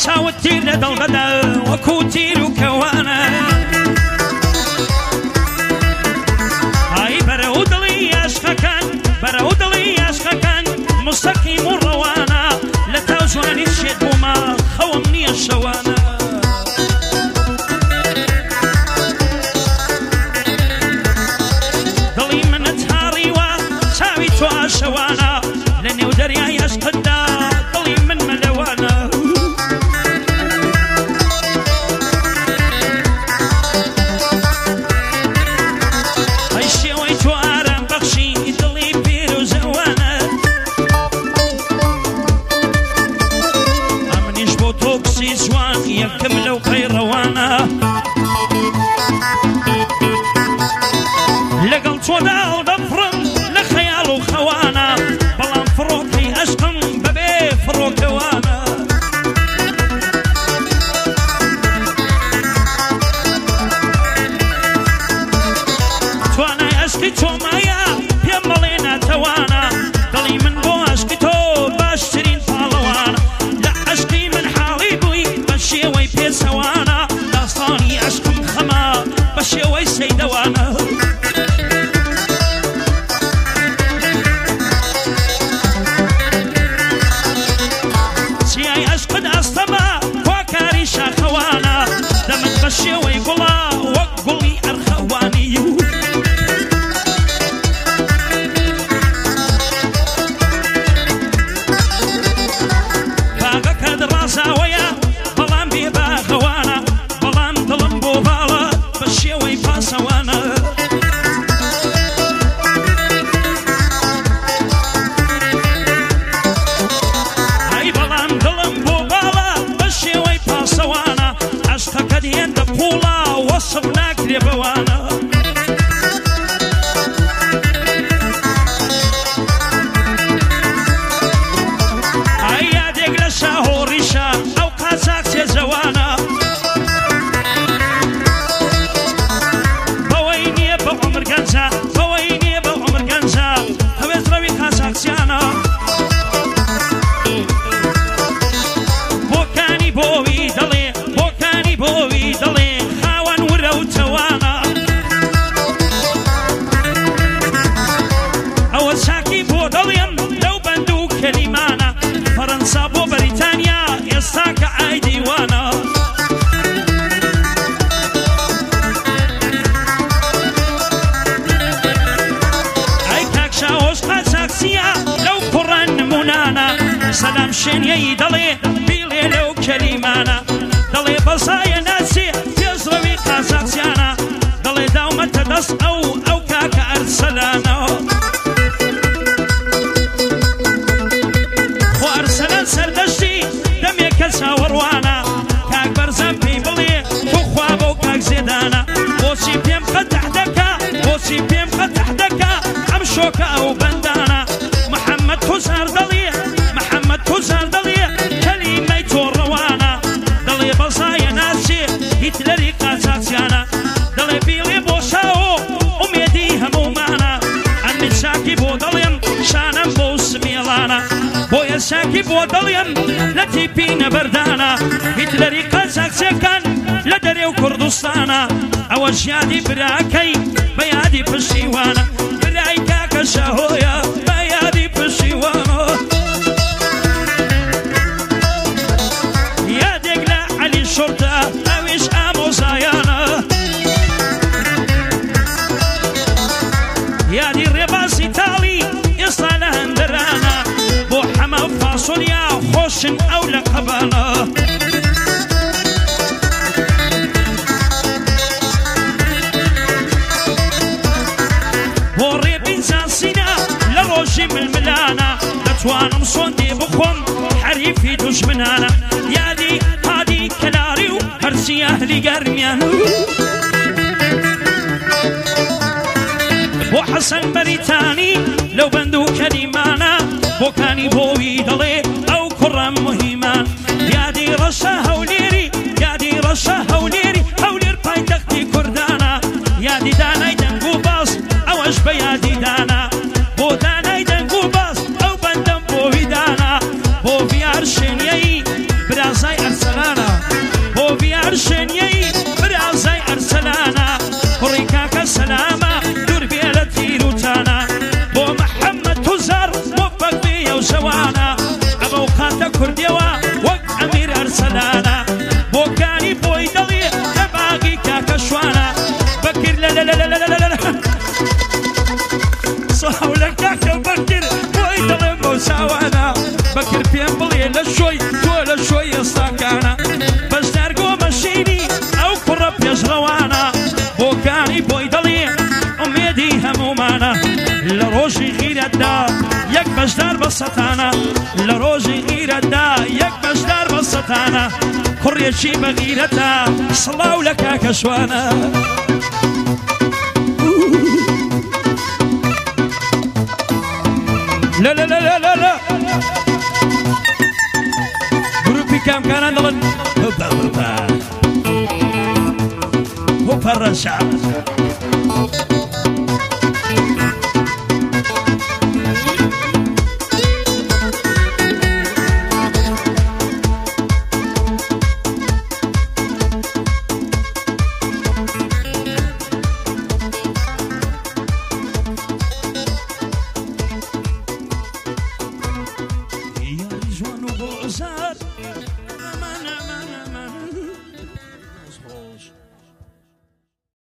چاوت تیر لە دڵبەدا وەکو تیر و کەوانە ئای بەرەو دڵی عاشقەکان بەرەو دڵی عاشقەکان مستەقیم و ڕەوانە لە تاو جوانی شێت بوومە خەوم نییە شەوانە دڵی منت هاڕیوە چاوی تۆ ئاشەوانە لە نێو دەریای عاشقتدا دڵی من مەلەوانە ئەی شێوەی تۆ ئارام بەخشی دڵی پێر و جەوانە ئەمنیش بۆ تۆ کچی جوان یەکەم لەو قەیڕەوانە لەگەڵ تۆدا هەڵدەفڕم لە خەیاڵ و خەوانە بەڵام فڕۆکەی عەشقم بەبێ فڕۆکەوانە توانای عەشقی تۆمایە پێم بەڵێ ناتەوانە دڵی من بۆ عەشقی تۆ باشترین پاڵەوانە لە عەشقی من حاڵی بووی بە شێوەی پێچەوانە داستانی عەشقم خەمە بە شێوەی سەیدەوانە چیای عەشقت ئەستەمە هۆکاری شاخەوانە دەمت بە شێوەی گوڵە وەک گوڵی ئەرخەوانی باغەکەت ڕازاوەیە بەڵام بێباغەوانە بەڵام دڵم بۆ باڵە بە شێوەی پاسەوانە ئەی بەڵام دڵم بۆ باڵە بە شێوەی پاسەوانە عەشقەکەت هێندە پوڵە وەسف ناکرێ بەوانە ئەی یادێک لە شاهۆڕیشە ئەو قاچاق چێژەوانە بەوەی نییە بە عومر گەنجە بەوەی نییە بە عومر گەنجە هەوێتڕەوی قاچاقچیانە بۆکانی بۆوی دەڵێ بۆکانی بۆوی دەڵێ خاوەن ورە و تەوانە ئەوە چاکی بۆ دەڵێم لەو بەند و کەلیمانە فەرەنسا بۆ بەریتانیا ئێستا کە ئای دیوانە ئەی کاک شاوۆش قاچاقچیە لەو کوڕان نمونانە سەلام شێنیەی دەڵێ بیڵێ لەو کەلیمانە دەڵێ بەزایە ناچێ پێزڕەوی قاچاقچیانە دەڵێ داومەتە دەست ئەو کاکە ئەرسەلانە خۆ ئەرسەلان سەردەشتی دەمێکە چاوەڕوانە کاک بەرزەم پێی بڵێ توخوا بەو کاک زێدانە بۆچی پێم قەتەح دەکا بۆچی پێم قەتەح دەکا ئەم شۆکە ئەو بەندانە محەممەد توزار دەڵێ محەممەد توزار دەڵێ کەلیمەی تۆ ڕەوانە دەڵێ بەزایە ناچێ هیتلەری قاچاقچیانە دەڵێ بیڵێ بۆ شاوۆ ئومێدی هەموومانە ئەمن چاکی بۆ دەڵێم شانم بۆ سمێڵانە بۆیە چاکی بۆ دەڵێم لە تیپی نەبەردانە هیتلەری قاچاقچیەکان لە دەرێ و کوردستانە ئەوە ژیانی براکەی بە یادی پشیوانە برای کاکە شەهۆیە بە یادی پشیوانە یادێک لە عەلی شورتە ئەویش ئامۆزایانە یادی ڕێبازی تاڵی ئێستا لە هەندەرانە بۆ حەمە فاسۆلیا خۆشن ئەو لە قەبانە بۆ ڕێبینجانسینە لە ڕۆژی ململانە دەتوانم سۆندێ بخۆم حەریفی دوژمنانە یادی هادی کەلاری و هەرچی ئەهلی گەرمیانە بۆ حەسەن بەریتانی لەو بەند و کەلیمانە بۆکانی بۆوی دەڵێ ئەو کوڕە موهیمان یادی ڕەشە هەولێری یادی ڕەشە هەولێری هەولێر پایتەختی کوردانە یادی دانای دەنگ و باس ئەوەش بە یادی دانا بۆ دانای دەنگ و باس ئەو بەندەم بۆوی دانا بۆ ڤیار شوێنیەی برازای ئەرسەلان غيردا يك بشدار بسطانا لروجي غيردا يك بشدار بسطانا كريشي بغيرتا صلاو لك كشوانا لا لا لا لا لا لا جروبي كام كان عندنا هوبا هوبا هوبا الرشا